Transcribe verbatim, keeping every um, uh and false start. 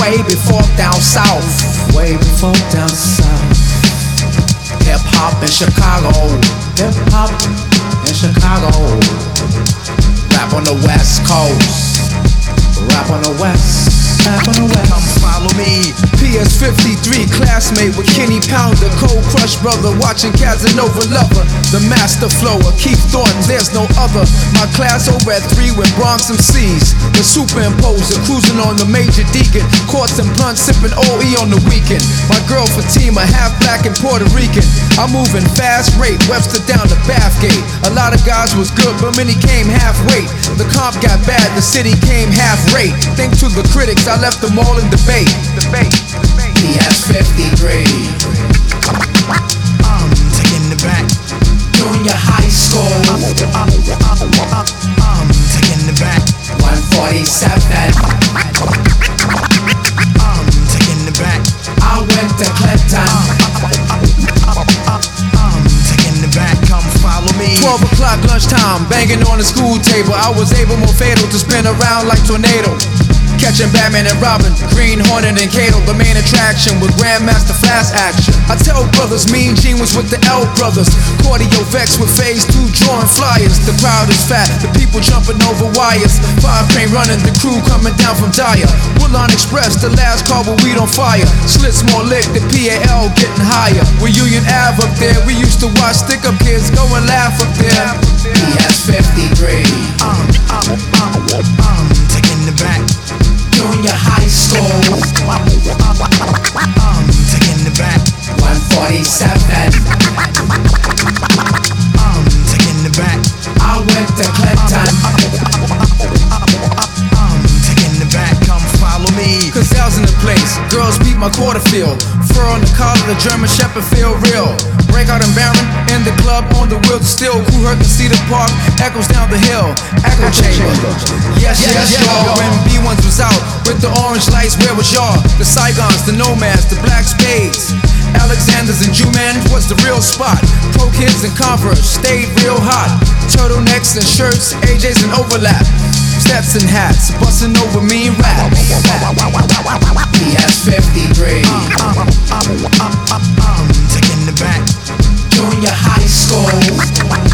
way before down south. Way before down south. Hip hop in Chicago. Hip hop in Chicago. Rap on the West Coast. Rap on the West. Rap on the West. Come follow me. P S fifty-three, classmate with Kenny Pounder, Cold Crush brother, watching Casanova Lover, the master flower, Keith Thornton, there's no other. My class over at three with Bronx M Cs, the superimposer, cruising on the Major Deacon, courts and blunts, sipping O E on the weekend. My girl Fatima, half black and Puerto Rican. I'm moving fast, rate Webster down to Bathgate. A lot of guys was good, but many came half-weight. The comp got bad, the city came half-rate. Think to the critics, I left them all in debate. Debate. P S fifty-three. I'm taking it back. Junior high school. I'm taking it back. one forty-seven. I'm taking it back. I went to Clinton. I'm taking it back. Come follow me. Twelve o'clock lunchtime, banging on the school table. I was able more fatal to spin around like tornado. Catching Batman and Robin, Green Hornet and Kato, the main attraction with Grandmaster Flash action. I tell brothers, Mean Gene was with the L brothers. Cordio Vex with phase two drawing flyers. The crowd is fat, the people jumping over wires. Five train running, the crew coming down from Dyer. Woodlawn Express, the last car with weed on fire. Slits more lit, the P A L getting higher. With Union Ave up there, we used to watch stick up kids go and laugh up there. P S fifty-three. I'm, I'm, I'm, I'm taking it back. Junior high school. I'm taking it back. one forty-seven. I'm taking it back. I went to Clinton. I'm taking it back. Come follow me. Cazelle's in the place, girls beat my quarter field. Fur on the collar, the German Shepherd feel real. Breakout and Baron in the club on the wheel still. Who heard the Cedar Park echoes down the hill? Echo chamber. Yes, yes, Yes, y'all. y'all. When B ones was out with the orange lights, where was y'all? The Saigons, the Nomads, the Black Spades, Alexanders and Jumans was the real spot. Pro Kids and Converse stayed real hot. Turtlenecks and shirts, A Js and overlap. Stetson hats, busting over mean rap. P S fifty-three. I'm taking it back. Junior high school.